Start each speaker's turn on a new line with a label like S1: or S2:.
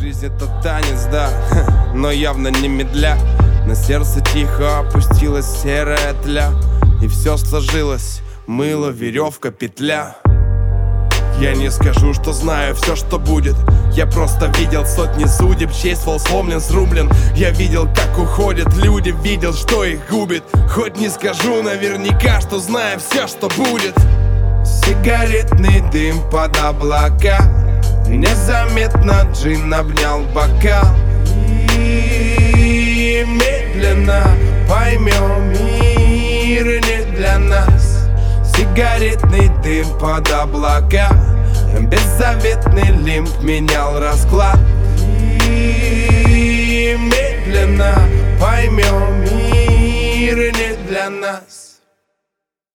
S1: Жизнь это танец, да, но явно не медля. На сердце тихо опустилась серая тля, и все сложилось, мыло, веревка, петля. Я не скажу, что знаю все, что будет. Я просто видел сотни судеб, чей ствол сломлен, срублен. Я видел, как уходят люди, видел, что их губит. Хоть не скажу наверняка, что знаю все, что будет. Сигаретный дым под облака, незаметно джин обнял бокал. И медленно поймем, мир не для нас. Сигаретный дым под облака, беззаветный лимб менял расклад. И медленно поймем, мир не для нас.